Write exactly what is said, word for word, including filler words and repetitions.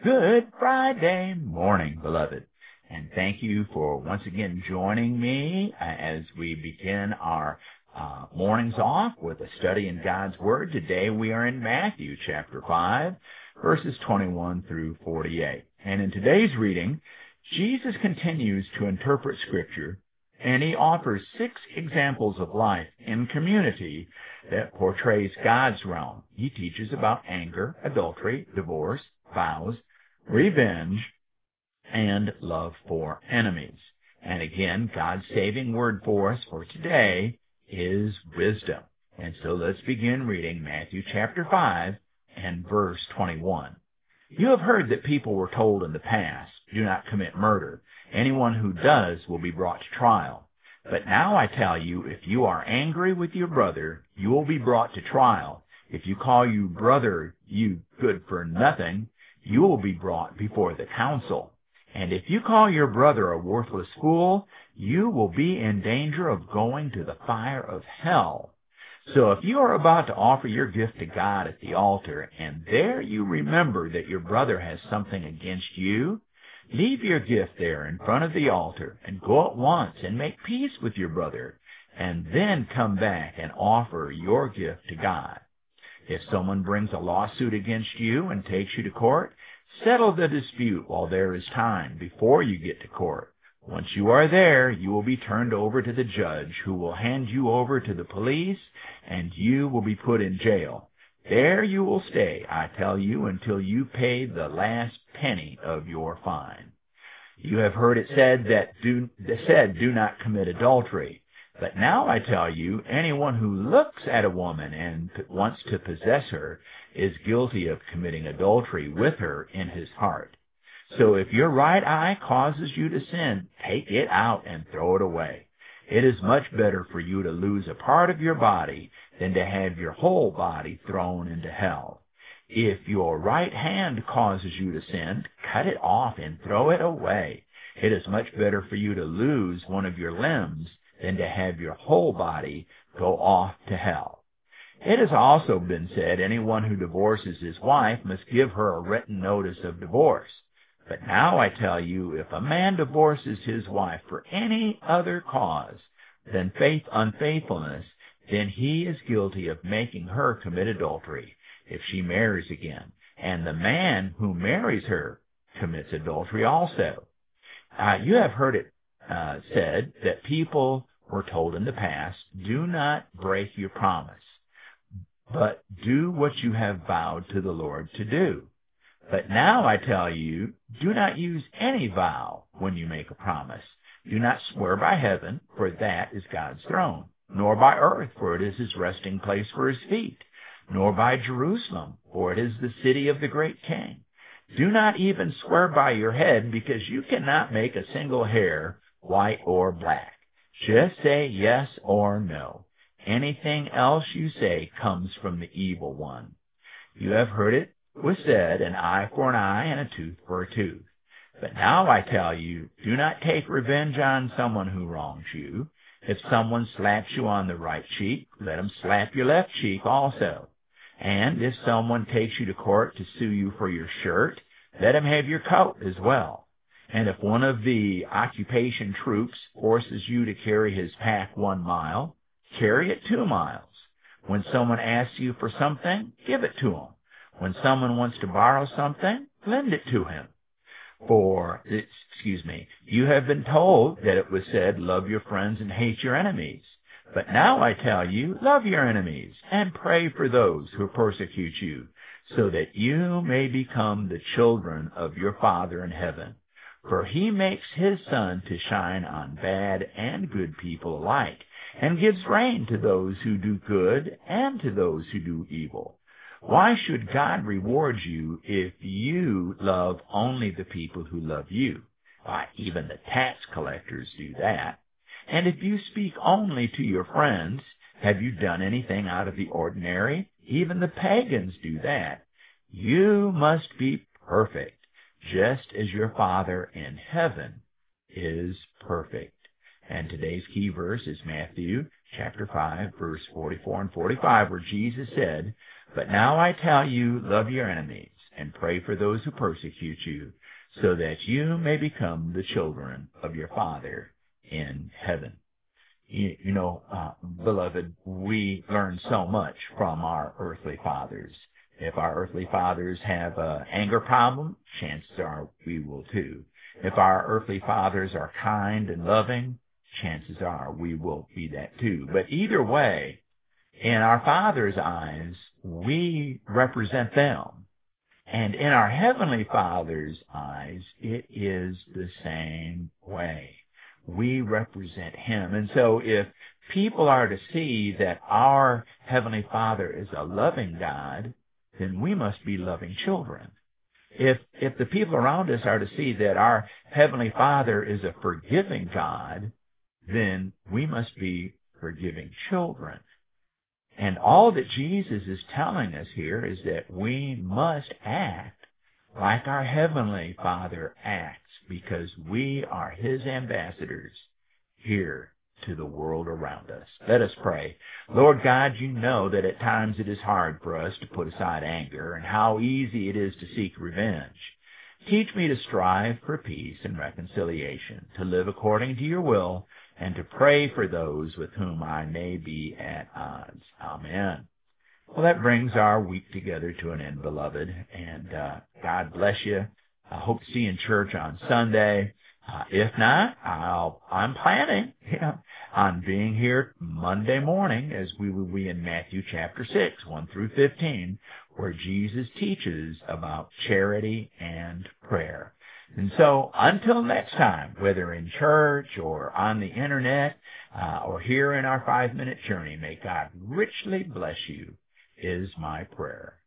Good Friday morning, beloved. And thank you for once again joining me as we begin our uh, mornings off with a study in God's Word. Today we are in Matthew chapter five, verses twenty-one through forty-eight. And in today's reading, Jesus continues to interpret Scripture, and he offers six examples of life in community that portrays God's realm. He teaches about anger, adultery, divorce, vows, revenge, and love for enemies. And again, God's saving word for us for today is wisdom. And so let's begin reading Matthew chapter five and verse twenty-one. You have heard that people were told in the past, do not commit murder. Anyone who does will be brought to trial. But now I tell you, if you are angry with your brother, you will be brought to trial. If you call your brother you good for nothing, you will be brought before the council. And if you call your brother a worthless fool, you will be in danger of going to the fire of hell. So if you are about to offer your gift to God at the altar, and there you remember that your brother has something against you, leave your gift there in front of the altar, and go at once and make peace with your brother, and then come back and offer your gift to God. If someone brings a lawsuit against you and takes you to court, settle the dispute while there is time before you get to court. Once you are there, you will be turned over to the judge, who will hand you over to the police, and you will be put in jail. There you will stay, I tell you, until you pay the last penny of your fine. You have heard it said that do, said, do not commit adultery. But now I tell you, anyone who looks at a woman and wants to possess her is guilty of committing adultery with her in his heart. So if your right eye causes you to sin, take it out and throw it away. It is much better for you to lose a part of your body than to have your whole body thrown into hell. If your right hand causes you to sin, cut it off and throw it away. It is much better for you to lose one of your limbs than to have your whole body go off to hell. It has also been said, anyone who divorces his wife must give her a written notice of divorce. But now I tell you, if a man divorces his wife for any other cause than faith unfaithfulness, then he is guilty of making her commit adultery if she marries again. And the man who marries her commits adultery also. Uh, you have heard it uh, said that people were told in the past, do not break your promise, but do what you have vowed to the Lord to do. But now I tell you, do not use any vow when you make a promise. Do not swear by heaven, for that is God's throne, nor by earth, for it is his resting place for his feet, nor by Jerusalem, for it is the city of the great king. Do not even swear by your head, because you cannot make a single hair white or black. Just say yes or no. Anything else you say comes from the evil one. You have heard it was said, an eye for an eye and a tooth for a tooth. But now I tell you, do not take revenge on someone who wrongs you. If someone slaps you on the right cheek, let him slap your left cheek also. And if someone takes you to court to sue you for your shirt, let him have your coat as well. And if one of the occupation troops forces you to carry his pack one mile, carry it two miles. When someone asks you for something, give it to him. When someone wants to borrow something, lend it to him. For, excuse me, you have been told that it was said, love your friends and hate your enemies. But now I tell you, love your enemies and pray for those who persecute you, so that you may become the children of your Father in heaven. For he makes his sun to shine on bad and good people alike, and gives rain to those who do good and to those who do evil. Why should God reward you if you love only the people who love you? Why, even the tax collectors do that. And if you speak only to your friends, have you done anything out of the ordinary? Even the pagans do that. You must be perfect, just as your Father in heaven is perfect. And today's key verse is Matthew chapter five, verse forty-four and forty-five, where Jesus said, but now I tell you, love your enemies, and pray for those who persecute you, so that you may become the children of your Father in heaven. You, you know, uh, beloved, we learn so much from our earthly fathers. If our earthly fathers have an anger problem, chances are we will too. If our earthly fathers are kind and loving, chances are we will be that too. But either way, in our Father's eyes, we represent them. And in our Heavenly Father's eyes, it is the same way. We represent Him. And so if people are to see that our Heavenly Father is a loving God, then we must be loving children. If if the people around us are to see that our Heavenly Father is a forgiving God, then we must be forgiving children. And all that Jesus is telling us here is that we must act like our Heavenly Father acts, because we are His ambassadors here to the world around us. Let us pray. Lord God, you know that at times it is hard for us to put aside anger, and how easy it is to seek revenge. Teach me to strive for peace and reconciliation, to live according to your will, and to pray for those with whom I may be at odds. Amen. Well, that brings our week together to an end, beloved, and uh, God bless you. I hope to see you in church on Sunday. Uh, if not, I'll, I'm planning you know, on being here Monday morning, as we will be in Matthew chapter six, one through fifteen, where Jesus teaches about charity and prayer. And so until next time, whether in church or on the internet uh, or here in our five-minute journey, may God richly bless you, is my prayer.